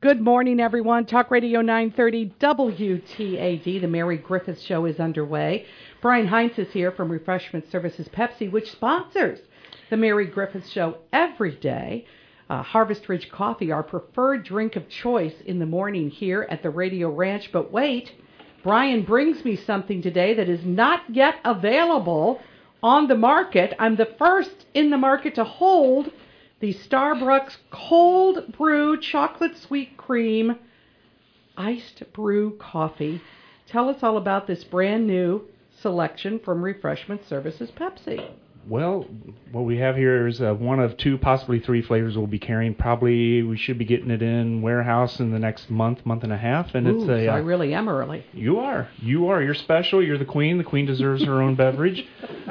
Good morning, everyone. Talk Radio 930 WTAD. The Mary Griffith Show is underway. Brian Heinz is here from Refreshment Services Pepsi, which sponsors the Mary Griffith Show every day. Harvest Ridge Coffee, our preferred drink of choice in the morning here at the Radio Ranch. But wait, Brian brings me something today that is not yet available on the market. I'm the first in the market to hold the Starbucks Cold Brew Chocolate Sweet Cream Iced Brew Coffee. Tell us all about this brand new selection from Refreshment Services Pepsi. Well, what we have here is one of two, possibly three flavors we'll be carrying. Probably we should be getting it in warehouse in the next month and a half. And Ooh, so I really am early. You are. You're special. You're the queen. The queen deserves her own beverage.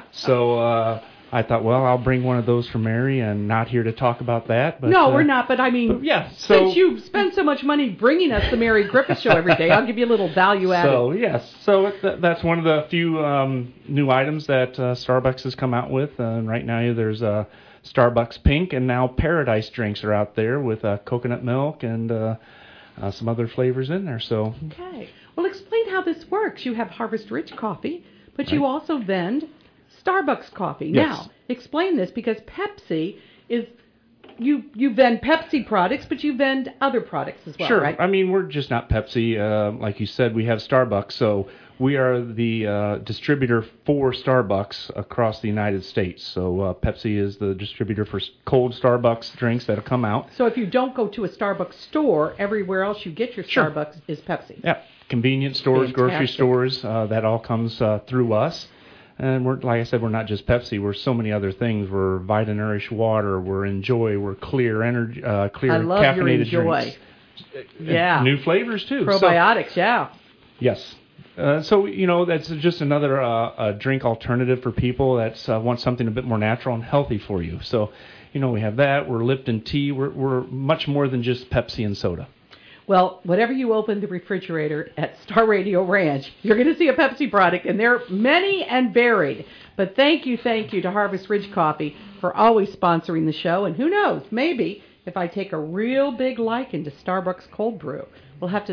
So I thought, well, I'll bring one of those for Mary, and not here to talk about that. But, no, we're not. But I mean, since you spend so much money bringing us the Mary Griffith Show every day, I'll give you a little value added. So, yes. So that's one of the few new items that Starbucks has come out with. And right now there's Starbucks Pink, and now Paradise drinks are out there with coconut milk and some other flavors in there. So okay. Well, explain how this works. You have Harvest Ridge coffee, but you also vend Starbucks coffee. Yes. Now, explain this, because Pepsi is, you vend Pepsi products, but you vend other products as well, sure. Right? I mean, we're just not Pepsi. Like you said, we have Starbucks, so we are the distributor for Starbucks across the United States. So Pepsi is the distributor for cold Starbucks drinks that have come out. So if you don't go to a Starbucks store, everywhere else you get your Starbucks is Pepsi. Yeah, convenience stores, grocery stores, that all comes through us. And we're, like I said, we're not just Pepsi. We're so many other things. We're Vita Nourish Water. We're Enjoy. We're Clear Energy, Clear I love caffeinated your Enjoy. drinks. Yeah. New flavors too. Probiotics, yeah. Yes. So that's just another drink alternative for people that want something a bit more natural and healthy for you. So, we have that. We're Lipton tea. We're much more than just Pepsi and soda. Well, whatever you open the refrigerator at Star Radio Ranch, you're going to see a Pepsi product, and they're many and varied. But thank you to Harvest Ridge Coffee for always sponsoring the show. And who knows, maybe if I take a real big liking to Starbucks Cold Brew, we'll have to,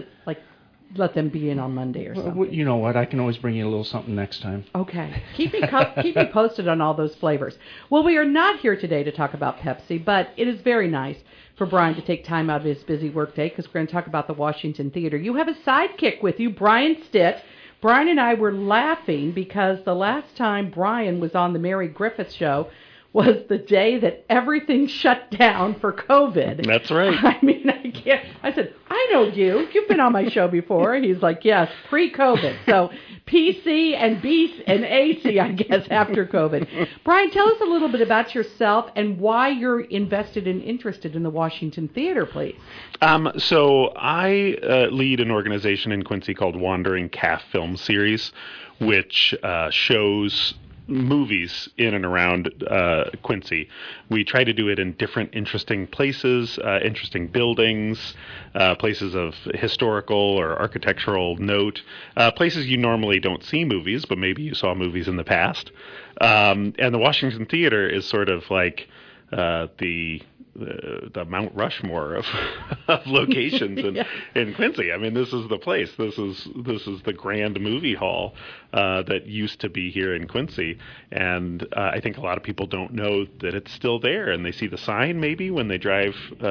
let them be in on Monday or something. Well, you know what? I can always bring you a little something next time. Okay. Keep me posted on all those flavors. Well, we are not here today to talk about Pepsi, but it is very nice for Brian to take time out of his busy workday, because we're going to talk about the Washington Theater. You have a sidekick with you, Brian Stitt. Brian and I were laughing because the last time Brian was on the Mary Griffith Show was the day that everything shut down for COVID. That's right. I mean, I can't. I said, I know you. You've been on my show before. He's like, yes, pre-COVID. So PC and B and AC, I guess, after COVID. Brian, tell us a little bit about yourself and why you're invested and interested in the Washington Theater, please. So I lead an organization in Quincy called Wandering Calf Film Series, which shows movies in and around Quincy. We try to do it in different interesting places, interesting buildings, places of historical or architectural note, places you normally don't see movies, but maybe you saw movies in the past. And the Washington Theater is sort of like the Mount Rushmore of locations in Quincy. I mean, this is the place. This is the grand movie hall that used to be here in Quincy, and I think a lot of people don't know that it's still there. And they see the sign maybe when they drive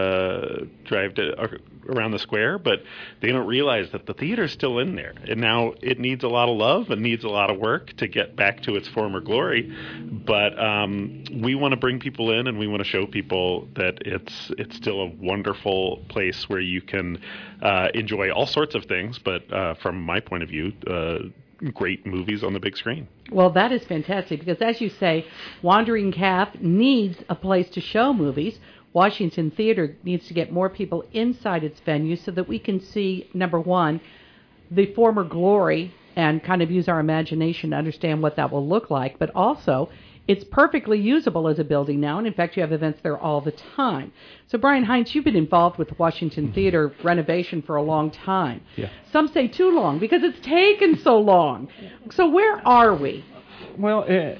around the square, but they don't realize that the theater's still in there. And now it needs a lot of love and needs a lot of work to get back to its former glory. But we want to bring people in, and we want to show people that it's still a wonderful place where you can enjoy all sorts of things, but from my point of view, great movies on the big screen. Well, that is fantastic, because as you say, Wandering Calf needs a place to show movies. Washington Theater needs to get more people inside its venue so that we can see, number one, the former glory and kind of use our imagination to understand what that will look like, but also it's perfectly usable as a building now, and in fact, you have events there all the time. So, Brian Heinz, you've been involved with the Washington Theater renovation for a long time. Yeah. Some say too long, because it's taken so long. So where are we? Well, the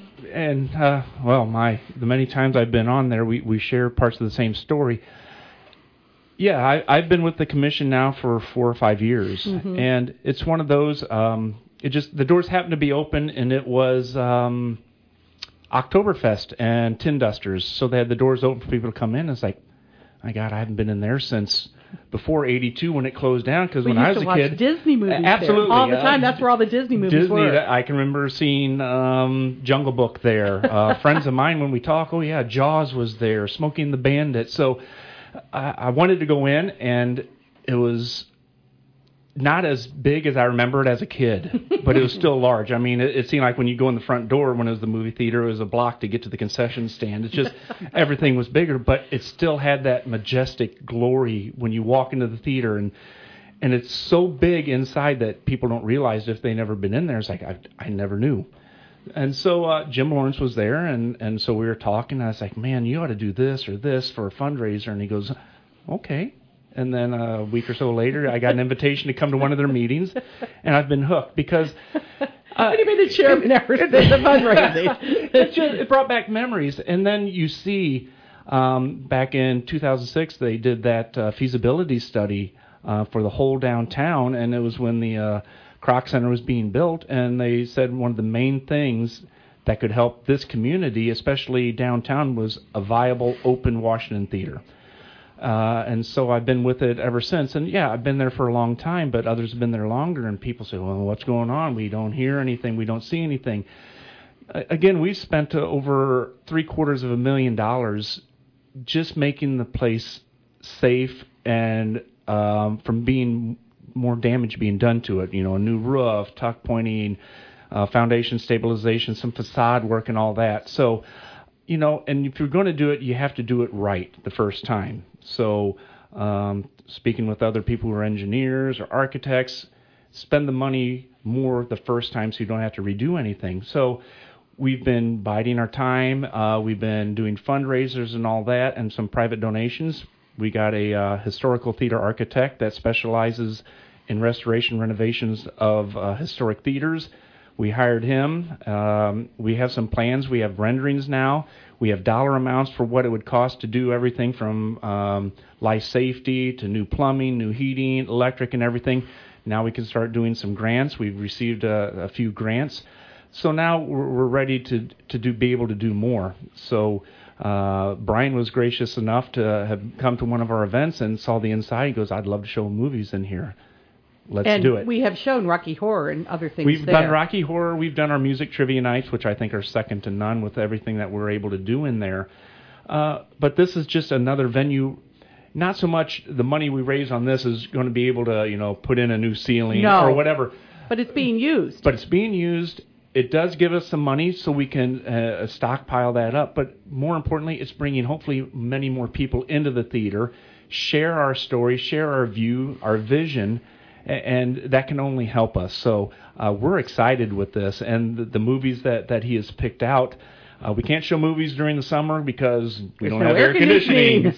many times I've been on there, we share parts of the same story. I've been with the commission now for 4 or 5 years, and it's one of those. The doors happened to be open, and it was Oktoberfest and Tin Dusters, so they had the doors open for people to come in. It's like, my God, I haven't been in there since before '82 when it closed down. Because when I was a kid, Disney movies absolutely there. All the time. That's where all the Disney movies were. I can remember seeing Jungle Book there. Friends of mine, when we talk, oh yeah, Jaws was there, Smokey and the Bandit. So I wanted to go in, and it was not as big as I remember it as a kid, but it was still large. I mean, it seemed like when you go in the front door, when it was the movie theater, it was a block to get to the concession stand. It's just, everything was bigger, but it still had that majestic glory when you walk into the theater, and it's so big inside that people don't realize if they've never been in there. It's like, I never knew. And so Jim Lawrence was there, and so we were talking, and I was like, man, you ought to do this or this for a fundraiser. And he goes, okay. And then a week or so later, I got an invitation to come to one of their meetings, and I've been hooked because... what do you mean the chairman ever did the fundraising? It brought back memories. And then you see, back in 2006, they did that feasibility study for the whole downtown, and it was when the Kroc Center was being built, and they said one of the main things that could help this community, especially downtown, was a viable, open Washington theater. And so I've been with it ever since. And yeah, I've been there for a long time, but others have been there longer, and people say, well, what's going on? We don't hear anything. We don't see anything. Again, we've spent over $750,000 just making the place safe and from being more damage being done to it. You know, a new roof, tuck pointing, foundation stabilization, some facade work and all that. So, you know, and if you're going to do it, you have to do it right the first time. So speaking with other people who are engineers or architects, spend the money more the first time so you don't have to redo anything. So we've been biding our time. We've been doing fundraisers and all that and some private donations. We got a historical theater architect that specializes in restoration renovations of historic theaters. We hired him. We have some plans. We have renderings now. We have dollar amounts for what it would cost to do everything from life safety to new plumbing, new heating, electric, and everything. Now we can start doing some grants. We've received a few grants. So now we're ready to be able to do more. So Brian was gracious enough to have come to one of our events and saw the inside. He goes, I'd love to show movies in here. Let's do it. And we have shown Rocky Horror and other things We've done Rocky Horror. We've done our music trivia nights, which I think are second to none with everything that we're able to do in there. But this is just another venue. Not so much the money we raise on this is going to be able to, you know, put in a new ceiling or whatever. But it's being used. But it's being used. It does give us some money so we can stockpile that up. But more importantly, it's bringing hopefully many more people into the theater, share our story, share our view, our vision, and that can only help us. So we're excited with this. And the movies that he has picked out, we can't show movies during the summer because we don't have air conditioning.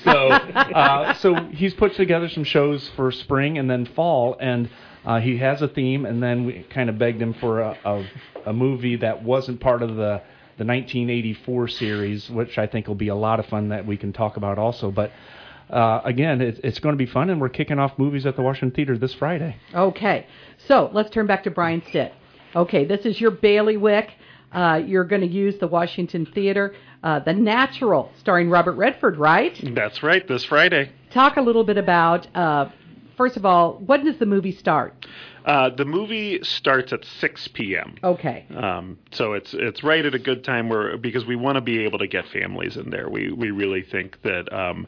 So he's put together some shows for spring and then fall, and he has a theme. And then we kind of begged him for a movie that wasn't part of the 1984 series, which I think will be a lot of fun that we can talk about also. But again, it's going to be fun, and we're kicking off movies at the Washington Theater this Friday. Okay, so let's turn back to Brian Stitt. Okay, this is your bailiwick. You're going to use the Washington Theater, The Natural, starring Robert Redford, right? That's right, this Friday. Talk a little bit about, first of all, when does the movie start? The movie starts at 6 p.m. Okay. So it's right at a good time because we want to be able to get families in there. We really think that,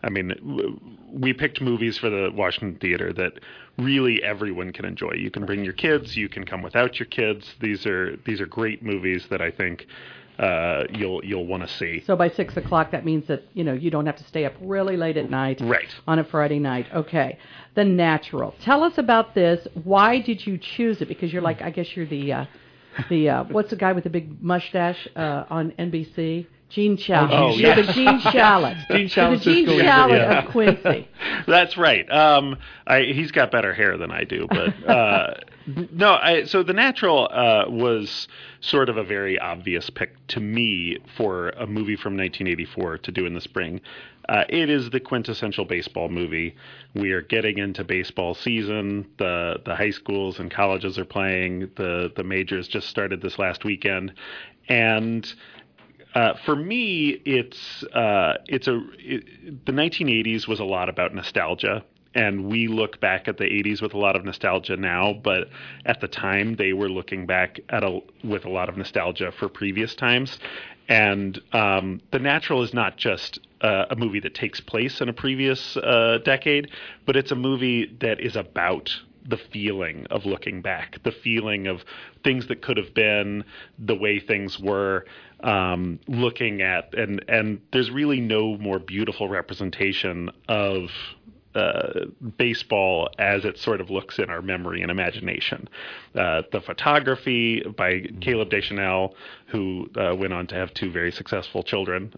we picked movies for the Washington Theater that really everyone can enjoy. You can bring your kids. You can come without your kids. These are great movies that I think you'll want to see. So by 6 o'clock, that means that you don't have to stay up really late at night. Right. On a Friday night. Okay. The Natural. Tell us about this. Why did you choose it? Because you're like, I guess you're the what's the guy with the big mustache on NBC? Gene Shalit. Oh, You're the Gene Shalit. Gene Shalit, the Gene Shalit of Quincy. That's right. He's got better hair than I do, but so The Natural was sort of a very obvious pick to me for a movie from 1984 to do in the spring. it is the quintessential baseball movie. We are getting into baseball season. The high schools and colleges are playing. The majors just started this last weekend, and for me, the 1980s was a lot about nostalgia. And we look back at the 80s with a lot of nostalgia now, but at the time they were looking back with a lot of nostalgia for previous times. And The Natural is not just a movie that takes place in a previous decade, but it's a movie that is about the feeling of looking back, the feeling of things that could have been, the way things were, looking at, and there's really no more beautiful representation of baseball as it sort of looks in our memory and imagination. The photography by Caleb Deschanel, who went on to have 2 very successful children,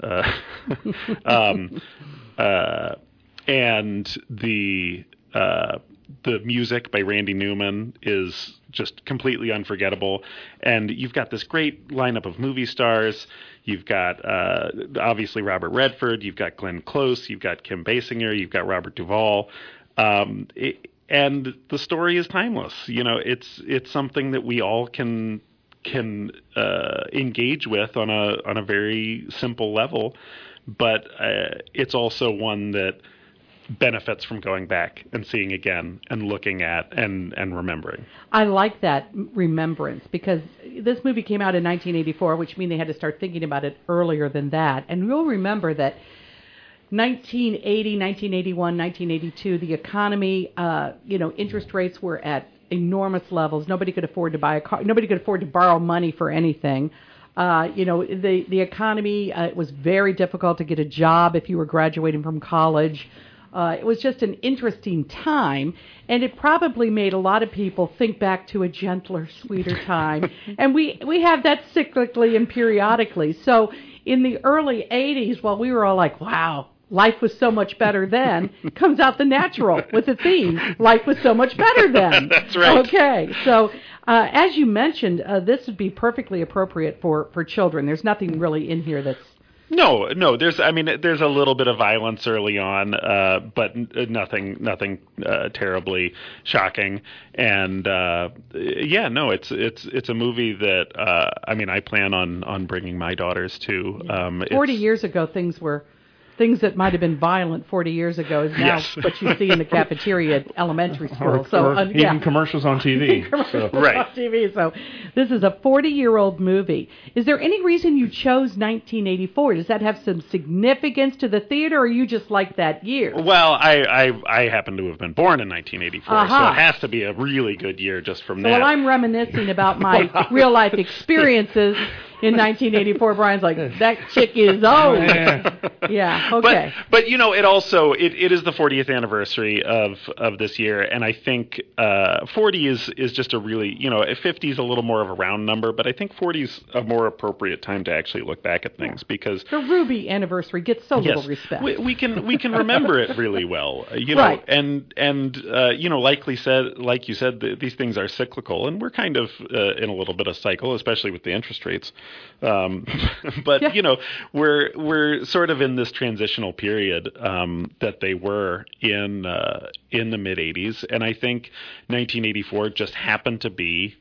and the music by Randy Newman is just completely unforgettable. And you've got this great lineup of movie stars. You've got obviously Robert Redford. You've got Glenn Close. You've got Kim Basinger. You've got Robert Duvall. And the story is timeless. You know, it's something that we all can engage with on a very simple level. But it's also one that benefits from going back and seeing again and looking at and remembering. I like that remembrance because this movie came out in 1984, which means they had to start thinking about it earlier than that. And you'll remember that 1980, 1981, 1982, the economy, interest rates were at enormous levels. Nobody could afford to buy a car. Nobody could afford to borrow money for anything. The economy, it was very difficult to get a job if you were graduating from college. It was just an interesting time, and it probably made a lot of people think back to a gentler, sweeter time. And we have that cyclically and periodically. So in the early 80s, while we were all like, wow, life was so much better then, comes out The Natural with the theme, life was so much better then. That's right. Okay, so as you mentioned, this would be perfectly appropriate for children. There's nothing really in here that's... No. There's a little bit of violence early on, but nothing terribly shocking. And it's a movie that I plan on bringing my daughters to. 40 years ago, things that might have been violent 40 years ago is now what you see in the cafeteria at elementary school. Or even commercials on TV. Right. On TV. So this is a 40-year-old movie. Is there any reason you chose 1984? Does that have some significance to the theater, or you just like that year? Well, I happen to have been born in 1984, so it has to be a really good year just from that. Well, I'm reminiscing about my real-life experiences in 1984. Brian's like, that chick is old. Yeah. Okay. But it also it is the 40th anniversary of this year, and I think 40 is just a really 50 is a little more of a round number, but I think 40 is a more appropriate time to actually look back at things because the Ruby anniversary gets so little respect. We can remember it really well, right. and like you said, these things are cyclical, and we're kind of in a little bit of cycle, especially with the interest rates. But we're sort of in this transitional period that they were in the mid 80s, and I think 1984 just happened to be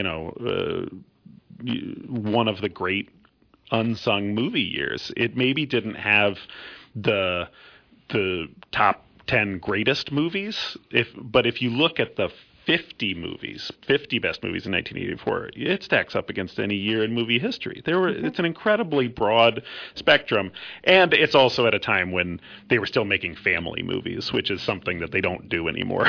one of the great unsung movie years. It maybe didn't have the top 10 greatest movies, but if you look at the 50 best movies in 1984, it stacks up against any year in movie history. It's an incredibly broad spectrum, and it's also at a time when they were still making family movies, which is something that they don't do anymore.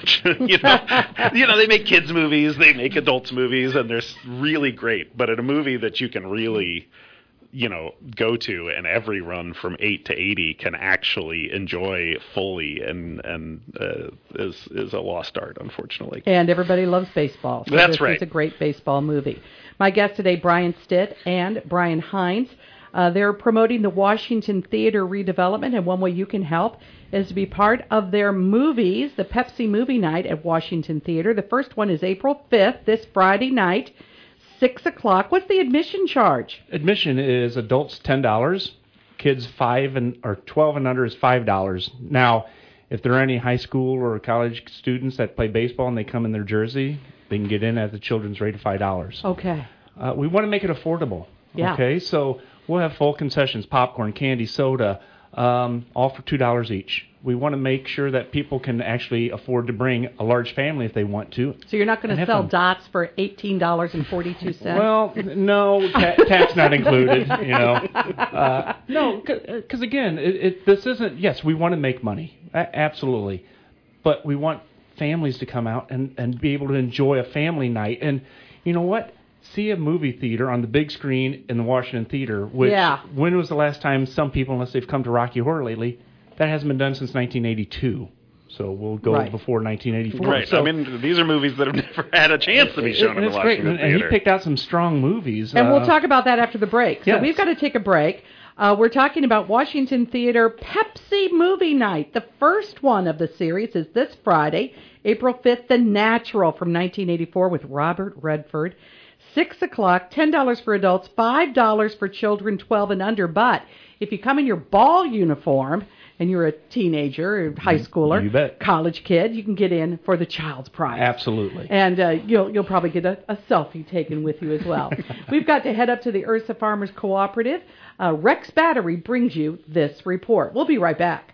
They make kids movies, they make adults movies, and they're really great, but in a movie that you can really go to, and every run from 8 to 80 can actually enjoy fully, and is a lost art, unfortunately. And everybody loves baseball. So That's right. It's a great baseball movie. My guests today, Brian Stitt and Brian Hines. They're promoting the Washington Theater redevelopment, and one way you can help is to be part of their movies, the Pepsi Movie Night at Washington Theater. The first one is April 5th, this Friday night. 6 o'clock. What's the admission charge? Admission is adults $10, kids 12 and under is $5. Now, if there are any high school or college students that play baseball and they come in their jersey, they can get in at the children's rate of $5. Okay. We want to make it affordable. Yeah. Okay, so we'll have full concessions, popcorn, candy, soda, all for $2 each. We want to make sure that people can actually afford to bring a large family if they want to. So you're not going to sell dots for $18.42? Well, no, tax not included. No, because again, this isn't. Yes, we want to make money, absolutely, but we want families to come out and be able to enjoy a family night. And you know what? See a movie theater on the big screen in the Washington Theater. Which, when was the last time some people, unless they've come to Rocky Horror lately? That hasn't been done since 1982, so we'll go before 1984. Right. So, I mean, these are movies that have never had a chance to be shown in the Washington Theater. And he picked out some strong movies. And we'll talk about that after the break. So yes. we've got to take a break. We're talking about Washington Theater Pepsi Movie Night. The first one of the series is this Friday, April 5th, The Natural from 1984 with Robert Redford. 6 o'clock, $10 for adults, $5 for children 12 and under. But if you come in your ball uniform and you're a teenager, or high schooler, you bet. College kid, you can get in for the child's prize. Absolutely. And you'll probably get a selfie taken with you as well. We've got to head up to the Ursa Farmers Cooperative. Rex Battery brings you this report. We'll be right back.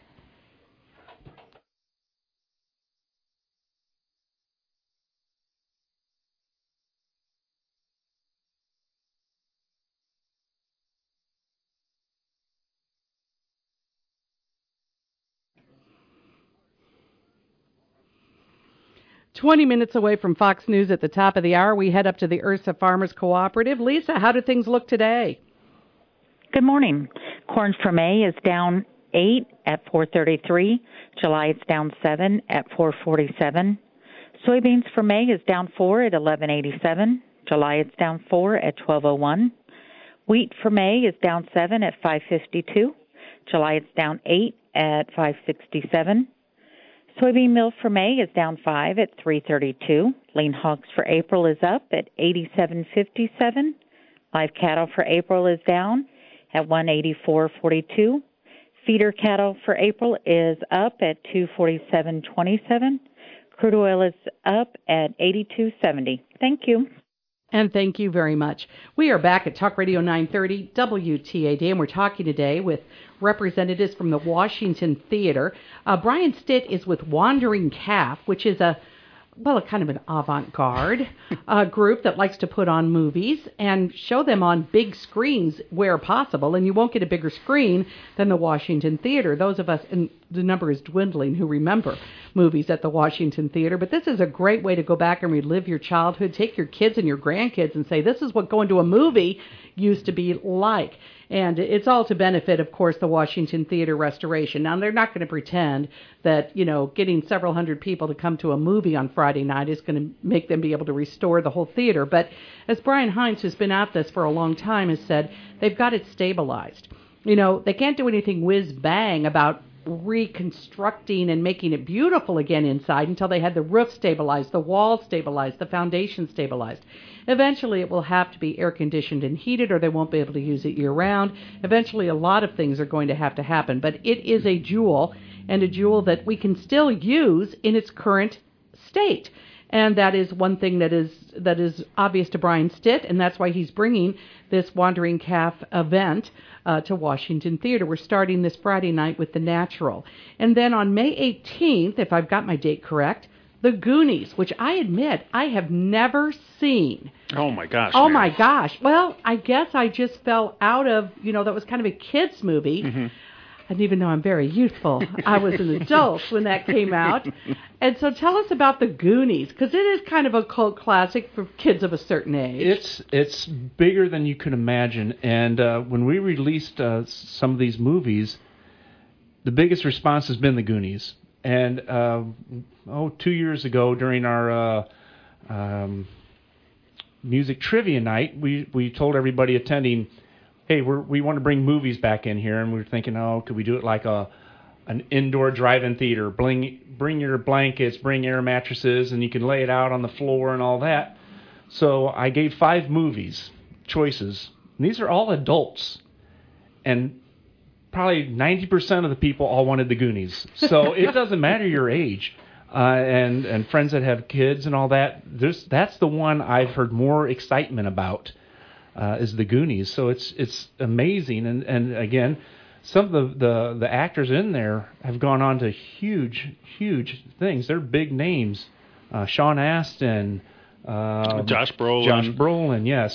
"20 minutes away from Fox News at the top of the hour, we head up to the Ursa Farmers Cooperative. Lisa, how do things look today? Good morning. Corn for May is down 8 at 433. July it's down 7 at 447. Soybeans for May is down 4 at 1187. July it's down 4 at 1201. Wheat for May is down 7 at 552. July it's down 8 at 567. Soybean meal for May is down 5 at 332. Lean hogs for April is up at 87.57. Live cattle for April is down at 184.42. Feeder cattle for April is up at 247.27. Crude oil is up at 82.70. Thank you. And thank you very much. We are back at Talk Radio 930 WTAD, and we're talking today with representatives from the Washington Theater. Brian Stitt is with Wandering Calf, which is a kind of an avant-garde group that likes to put on movies and show them on big screens where possible. And you won't get a bigger screen than the Washington Theater. Those of us, and the number is dwindling, who remember movies at the Washington Theater. But this is a great way to go back and relive your childhood. Take your kids and your grandkids and say, this is what going to a movie used to be like. And it's all to benefit, of course, the Washington Theater restoration. Now, they're not going to pretend that, getting several hundred people to come to a movie on Friday night is going to make them be able to restore the whole theater. But as Brian Heinz, who's been at this for a long time, has said, they've got it stabilized. They can't do anything whiz-bang about reconstructing and making it beautiful again inside until they had the roof stabilized, the walls stabilized, the foundation stabilized. Eventually, it will have to be air-conditioned and heated, or they won't be able to use it year-round. Eventually, a lot of things are going to have to happen. But it is a jewel, and a jewel that we can still use in its current state. And that is one thing that is obvious to Brian Stitt, and that's why he's bringing this Wandering Calf event to Washington Theater. We're starting this Friday night with The Natural. And then on May 18th, if I've got my date correct, The Goonies, which I admit I have never seen. Oh, my gosh. Oh, Mary. my gosh. Well, I guess I just fell out of, that was kind of a kid's movie. Mm-hmm. And even though I'm very youthful, I was an adult when that came out. And so tell us about The Goonies, because it is kind of a cult classic for kids of a certain age. It's bigger than you could imagine. And when we released some of these movies, the biggest response has been The Goonies. And 2 years ago, during our music trivia night, we told everybody attending, hey, we want to bring movies back in here, and we were thinking, could we do it like an indoor drive-in theater? Bring your blankets, bring air mattresses, and you can lay it out on the floor and all that. So I gave 5 movies choices, and these are all adults. And probably 90% of the people all wanted the Goonies. So it doesn't matter your age. And friends that have kids and all that, that's the one I've heard more excitement about is the Goonies. So it's amazing. And again, some of the actors in there have gone on to huge things. They're big names. Sean Astin, Josh Brolin. Josh Brolin, yes.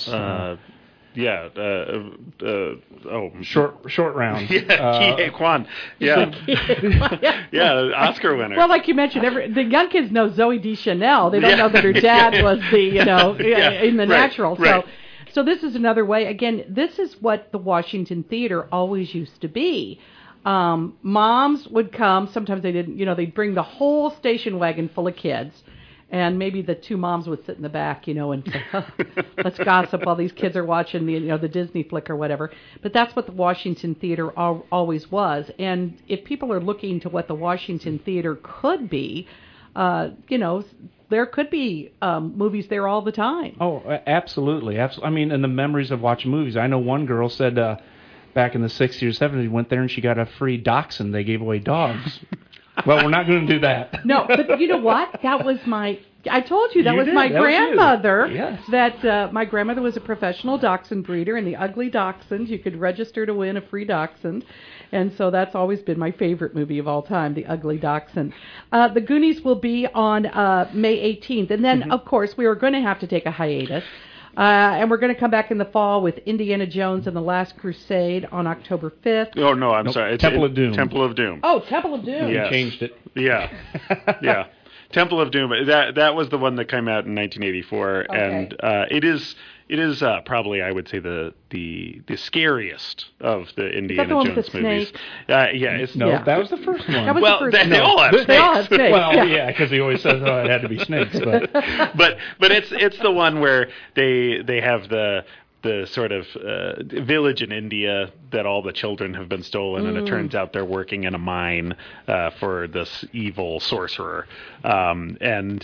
Short round. Ki Kwan. Yeah. Yeah, Oscar winner. Well, like you mentioned, the young kids know Zoe Deschanel. They don't know that her dad was the, in the Natural. Right. So this is another way. Again, this is what the Washington Theater always used to be. Moms would come. Sometimes they didn't. They'd bring the whole station wagon full of kids, and maybe the two moms would sit in the back, and say, let's gossip while these kids are watching the Disney flick or whatever. But that's what the Washington Theater always was. And if people are looking to what the Washington Theater could be, there could be movies there all the time. Oh, absolutely. I mean, and the memories of watching movies. I know one girl said back in the 60s or 70s, went there and she got a free dachshund. They gave away dogs. Well, we're not going to do that. No, but you know what? That was I told you, that was my grandmother. Yes. That my grandmother was a professional dachshund breeder, and the Ugly Dachshund, you could register to win a free dachshund. And so that's always been my favorite movie of all time, The Ugly Dachshund. The Goonies will be on May 18th. And then, of course, we are going to have to take a hiatus. And we're going to come back in the fall with Indiana Jones and the Last Crusade on October 5th. Oh, no, I'm sorry. It's Temple of Doom. Temple of Doom. Oh, Temple of Doom. Yes. You changed it. Yeah. Yeah. Temple of Doom. That was the one that came out in 1984, Okay. and it is probably, I would say, the scariest of the Indiana one with Jones the movies. snake? That was the first one. That was Well, the first they one. all have snakes. They all have snakes. Well, yeah, because he always says it had to be snakes. But but it's the one where they have the sort of village in India that all the children have been stolen, and it turns out they're working in a mine for this evil sorcerer, and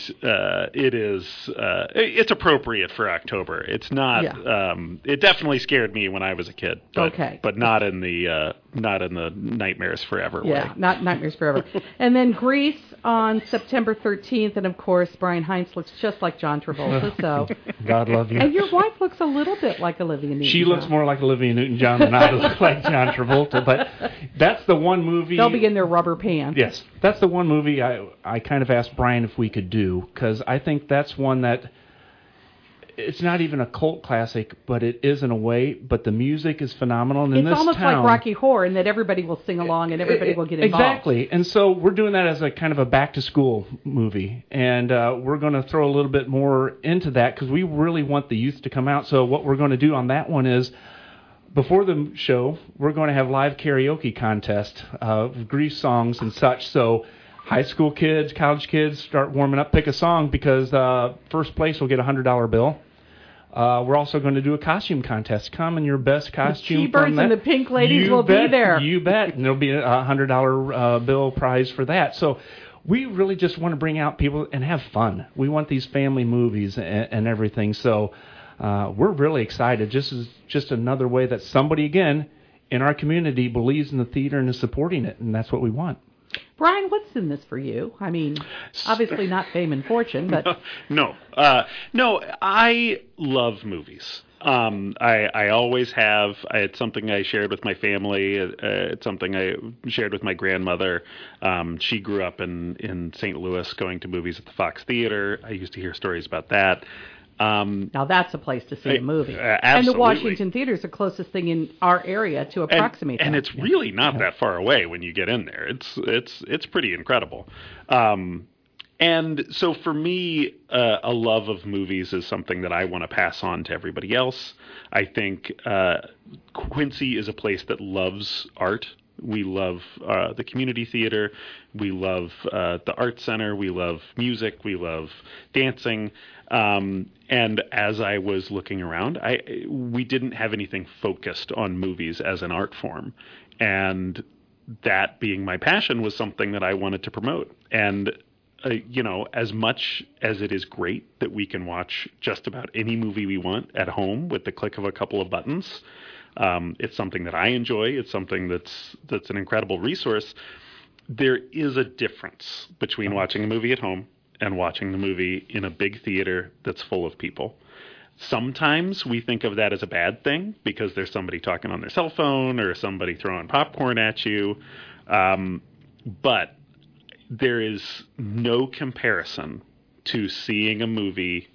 it's appropriate for October. It's not. Yeah. It definitely scared me when I was a kid, but, Okay. but not in the Nightmares Forever way. Yeah, not Nightmares Forever. And then Grease on September 13th, and of course, Brian Heinz looks just like John Travolta. So, God love you. and your wife looks a little bit like Olivia Newton. She looks more like Olivia Newton-John than I look like John Travolta. But that's the one movie. They'll be in their rubber pants. Yes, that's the one movie I kind of asked Brian if we could do, because I think that's one that it's not even a cult classic, but it is in a way. But the music is phenomenal. And in It's this almost town, like Rocky Horror in that everybody will sing along and everybody will get involved. Exactly. And so we're doing that as a kind of a back-to-school movie. And we're going to throw a little bit more into that because we really want the youth to come out. So what we're going to do on that one is, before the show, we're going to have live karaoke contest of Grease songs and such. So high school kids, college kids, start warming up, pick a song, because first place will get a $100 bill. We're also going to do a costume contest. Come in your best costume. The T-Birds and the Pink Ladies will be there. You bet. And there'll be a $100 bill prize for that. So we really just want to bring out people and have fun. We want these family movies and everything. So we're really excited. Just another way that somebody, again, in our community believes in the theater and is supporting it. And that's what we want. Brian, what's in this for you? I mean, obviously not fame and fortune, but... No, I love movies. I always have. It's something I shared with my family. It's something I shared with my grandmother. She grew up in St. Louis going to movies at the Fox Theater. I used to hear stories about that. Now that's a place to see a movie. Absolutely. And the Washington Theater is the closest thing in our area to approximate that. And it's really not that far away when you get in there. It's pretty incredible. And so for me, a love of movies is something that I want to pass on to everybody else. I think Quincy is a place that loves art. We love the community theater. We love the art center. We love music. We love dancing. And as I was looking around, we didn't have anything focused on movies as an art form. And that being my passion was something that I wanted to promote. And, as much as it is great that we can watch just about any movie we want at home with the click of a couple of buttons, It's something that I enjoy. It's something that's an incredible resource. There is a difference between watching a movie at home and watching the movie in a big theater that's full of people. Sometimes we think of that as a bad thing because there's somebody talking on their cell phone or somebody throwing popcorn at you. But there is no comparison to seeing a movie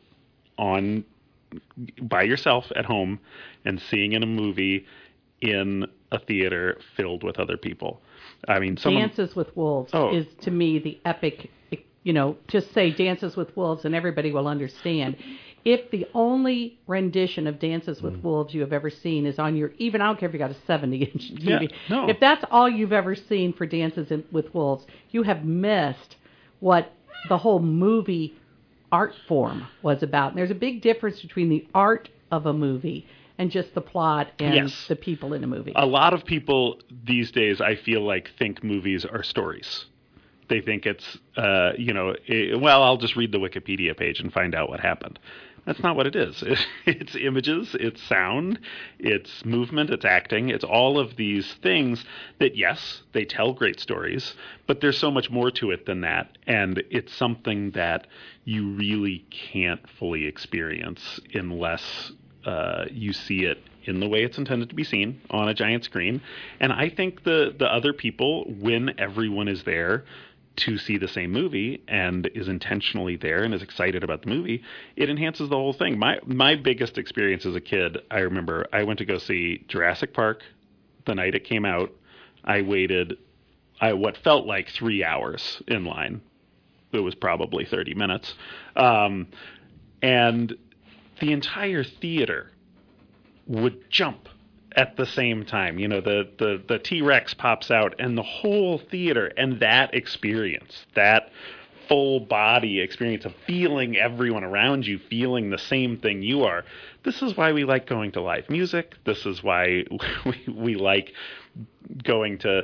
by yourself at home and seeing a movie in a theater filled with other people. I mean, Dances with Wolves is, to me, the epic, just say Dances with Wolves and everybody will understand. If the only rendition of Dances with Wolves you have ever seen is on your, even I don't care if you got a 70-inch TV, if that's all you've ever seen for Dances with Wolves, you have missed what the whole movie art form was about. And there's a big difference between the art of a movie and just the plot and the people in a movie. A lot of people these days, I feel like, think movies are stories. They think it's, I'll just read the Wikipedia page and find out what happened. That's not what it is. It's images, it's sound, it's movement, it's acting. It's all of these things that, yes, they tell great stories, but there's so much more to it than that. And it's something that you really can't fully experience unless you see it in the way it's intended to be seen on a giant screen. And I think the other people, when everyone is there to see the same movie and is intentionally there and is excited about the movie, it enhances the whole thing. My biggest experience as a kid, I remember I went to go see Jurassic Park the night it came out. I waited what felt like 3 hours in line. It was probably 30 minutes. And the entire theater would jump at the same time. The T-Rex pops out and the whole theater, and that experience, that full body experience of feeling everyone around you feeling the same thing you are. This is why we like going to live music. This is why we like going to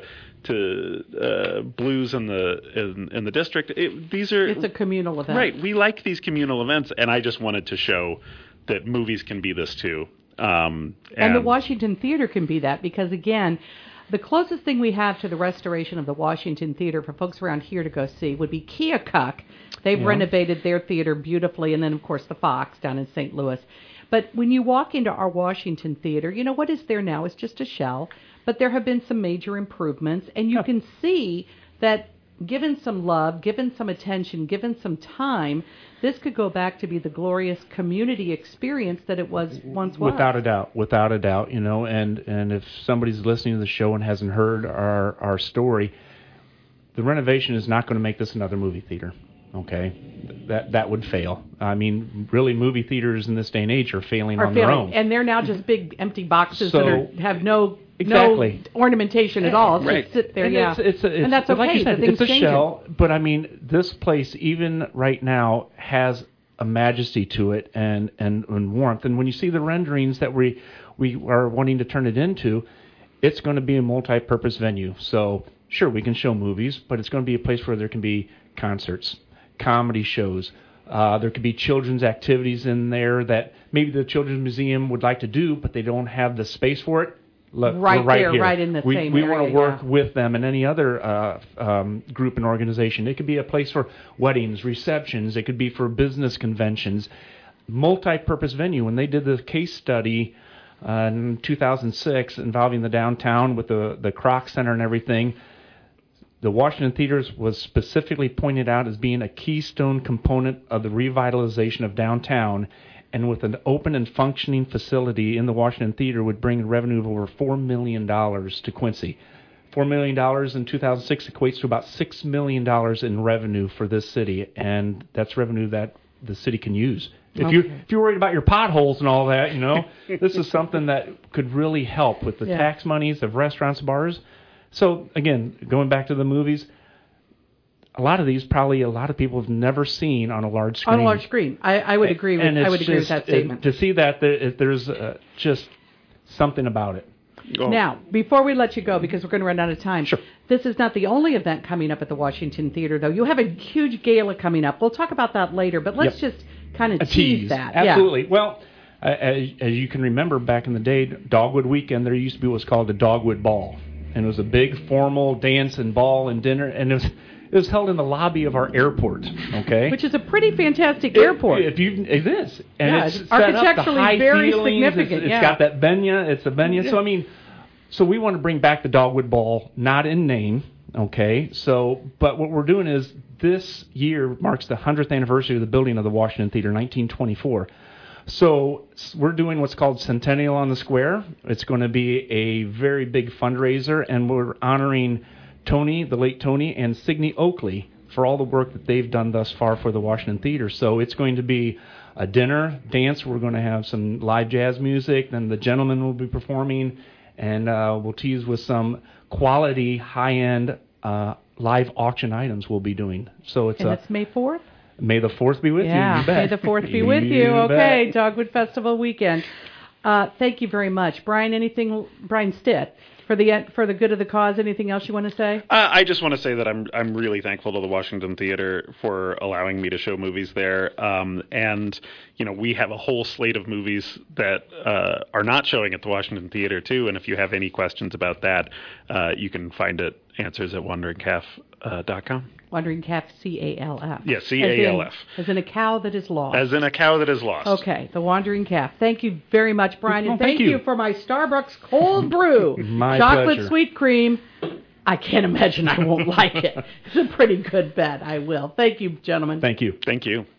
blues in the district. It's a communal event. Right. We like these communal events, and I just wanted to show that movies can be this too. And the Washington Theater can be that because, again, the closest thing we have to the restoration of the Washington Theater for folks around here to go see would be Keokuk. They've renovated their theater beautifully, and then, of course, the Fox down in St. Louis. But when you walk into our Washington Theater, what is there now? It's just a shell, but there have been some major improvements, and you can see that given some love, given some attention, given some time, this could go back to be the glorious community experience that it once was. Without a doubt, and if somebody's listening to the show and hasn't heard our story, the renovation is not going to make this another movie theater. Okay, that would fail. I mean, really, movie theaters in this day and age are failing on their own, and they're now just big empty boxes have no ornamentation at all. Right. Just sit there, and and that's okay. Like you said, it's a shell, but I mean, this place, even right now, has a majesty to it and warmth. And when you see the renderings that we are wanting to turn it into, it's going to be a multi-purpose venue. So, sure, we can show movies, but it's going to be a place where there can be concerts, comedy shows. There could be children's activities in there that maybe the Children's Museum would like to do, but they don't have the space for it. Look, right here. Right in the same area. We want to work with them and any other group and organization. It could be a place for weddings, receptions. It could be for business conventions. Multi-purpose venue. When they did the case study in 2006 involving the downtown with the Kroc Center and everything, the Washington Theaters was specifically pointed out as being a keystone component of the revitalization of downtown, and with an open and functioning facility in the Washington Theater would bring a revenue of over $4 million to Quincy. $4 million in 2006 equates to about $6 million in revenue for this city, and that's revenue that the city can use. If you're worried about your potholes and all that, this is something that could really help with the tax monies of restaurants, bars. So, again, going back to the movies, a lot of these probably a lot of people have never seen on a large screen. On a large screen. I would agree with that statement. To see that, there's just something about it. Oh. Now, before we let you go, because we're going to run out of time, sure. This is not the only event coming up at the Washington Theater, though. You have a huge gala coming up. We'll talk about that later, but let's just kind of tease that. Absolutely. Yeah. Well, as you can remember, back in the day, Dogwood Weekend, there used to be what's called a Dogwood Ball. And it was a big formal dance and ball and dinner, and it was held in the lobby of our airport, okay? Which is a pretty fantastic airport. It is. And Yeah, it's it's set up, the architecturally high very ceilings, significant, It's got that benya. It's a benya. Yeah. So we want to bring back the Dogwood Ball, not in name, okay? But what we're doing is this year marks the 100th anniversary of the building of the Washington Theater, 1924. So we're doing what's called Centennial on the Square. It's going to be a very big fundraiser, and we're honoring Tony, the late Tony, and Signe Oakley for all the work that they've done thus far for the Washington Theater. So it's going to be a dinner, dance. We're going to have some live jazz music. Then the gentlemen will be performing, and we'll tease with some quality, high-end live auction items we'll be doing. So And it's May 4th? May the 4th be with you. Yeah, You bet. May the 4th be with you. Okay, Dogwood Festival weekend. Thank you very much. Brian Stitt, for the good of the cause, anything else you want to say? I just want to say that I'm really thankful to the Washington Theater for allowing me to show movies there. And, we have a whole slate of movies that are not showing at the Washington Theater, too. And if you have any questions about that, you can find answers at wanderingcalf.com. Wandering Calf, C-A-L-F. Yeah, C-A-L-F. As in a cow that is lost. As in a cow that is lost. Okay, the Wandering Calf. Thank you very much, Brian. And thank thank you you for my Starbucks cold brew. My Chocolate pleasure. sweet cream. I can't imagine I won't like it. It's a pretty good bet. I will. Thank you, gentlemen. Thank you. Thank you.